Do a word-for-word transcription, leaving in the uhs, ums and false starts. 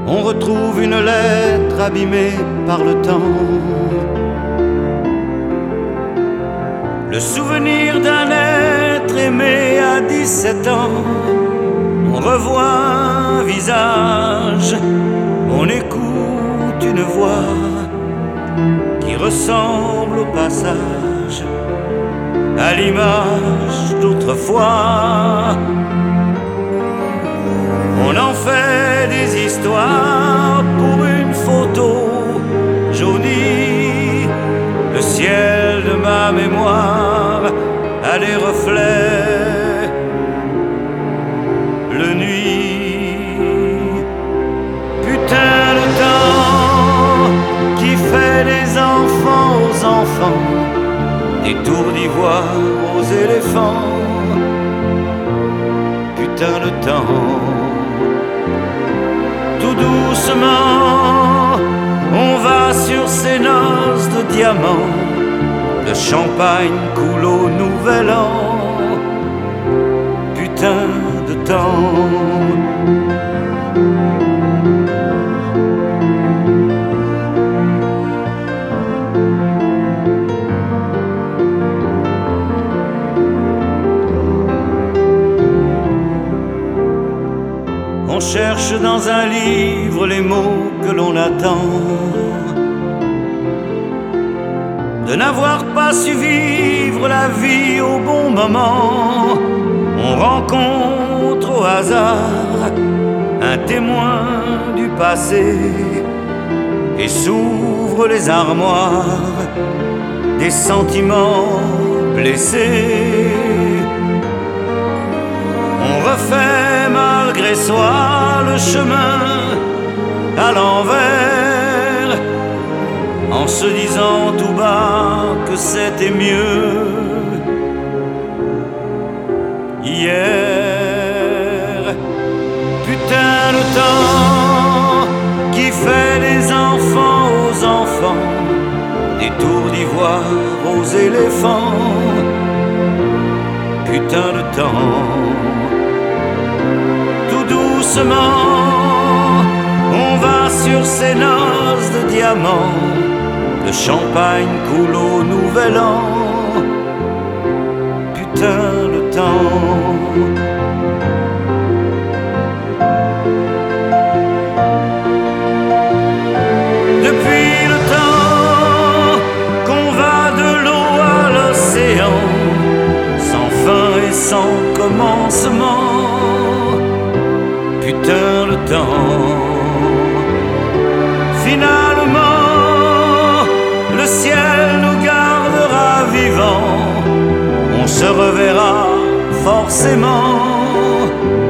on retrouve une lettre abîmée par le temps. Le souvenir d'un être aimé à dix-sept ans. On revoit un visage, on écoute une voix qui ressemble au passage à l'image d'autrefois. On en fait des histoires pour une photo jaunie. Le ciel de ma mémoire a des reflets le nuit. Putain de temps qui fait des enfants aux enfants, des tours d'ivoire aux éléphants. Putain de temps. Tout doucement, on va sur ces noces de diamants. Le champagne coule au nouvel an. Putain de temps. On cherche dans un livre les mots que l'on attend, de n'avoir pas su vivre la vie au bon moment. On rencontre au hasard un témoin du passé et s'ouvrent les armoires des sentiments blessés. On refait malgré soi le chemin à l'envers, en se disant tout bas que c'était mieux hier. Putain de temps qui fait des enfants aux enfants, des tours d'ivoire aux éléphants. Putain de temps. Tout doucement, on va sur ces noces de diamants. Le champagne coule au nouvel an. Putain de temps. Depuis le temps qu'on va de l'eau à l'océan, sans fin et sans commencement. Putain de temps. Finalement, le ciel nous gardera vivants. On se reverra forcément.